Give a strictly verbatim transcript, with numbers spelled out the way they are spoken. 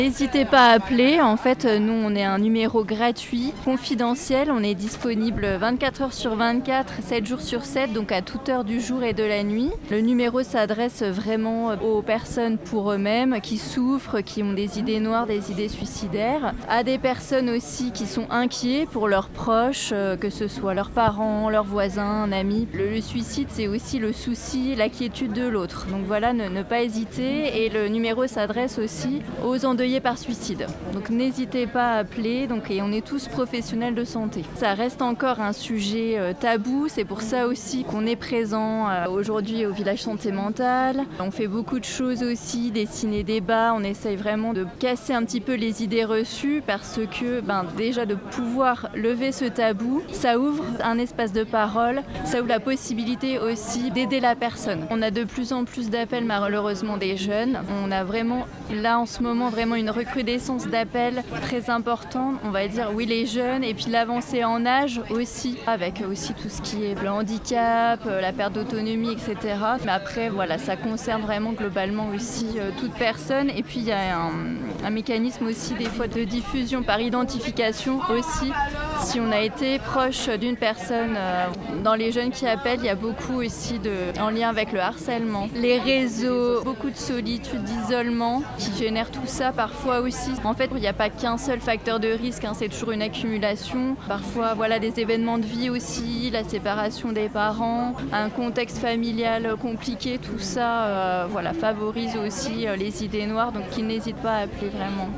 N'hésitez pas à appeler. En fait, nous, on est un numéro gratuit, confidentiel. On est disponible vingt-quatre heures sur vingt-quatre, sept jours sur sept, donc à toute heure du jour et de la nuit. Le numéro s'adresse vraiment aux personnes pour eux-mêmes qui souffrent, qui ont des idées noires, des idées suicidaires, à des personnes aussi qui sont inquiets pour leurs proches, que ce soit leurs parents, leurs voisins, un ami. Le, le suicide, c'est aussi le souci, l'inquiétude de l'autre. Donc voilà, ne, ne pas hésiter. Et le numéro s'adresse aussi aux endeuillés par suicide. Donc n'hésitez pas à appeler, donc, et on est tous professionnels de santé. Ça reste encore un sujet euh, tabou, c'est pour ça aussi qu'on est présent euh, aujourd'hui au village santé mentale. On fait beaucoup de choses aussi, des ciné-débats, on essaye vraiment de casser un petit peu les idées reçues parce que ben, déjà de pouvoir lever ce tabou, ça ouvre un espace de parole, ça ouvre la possibilité aussi d'aider la personne. On a de plus en plus d'appels malheureusement des jeunes, on a vraiment là en ce moment vraiment une recrudescence d'appels très importante, on va dire oui les jeunes et puis l'avancée en âge aussi, avec aussi tout ce qui est le handicap, la perte d'autonomie, et cetera. Mais après voilà, ça concerne vraiment globalement aussi euh, toute personne et puis il y a un, un mécanisme aussi des fois de diffusion par identification aussi. Si on a été proche d'une personne, euh, dans les jeunes qui appellent, il y a beaucoup aussi de, en lien avec le harcèlement, les réseaux, beaucoup de solitude, d'isolement qui génèrent tout ça parfois aussi. En fait, il n'y a pas qu'un seul facteur de risque, hein, c'est toujours une accumulation. Parfois, voilà, des événements de vie aussi, la séparation des parents, un contexte familial compliqué, tout ça euh, voilà, favorise aussi euh, les idées noires, donc qu'ils n'hésitent pas à appeler vraiment.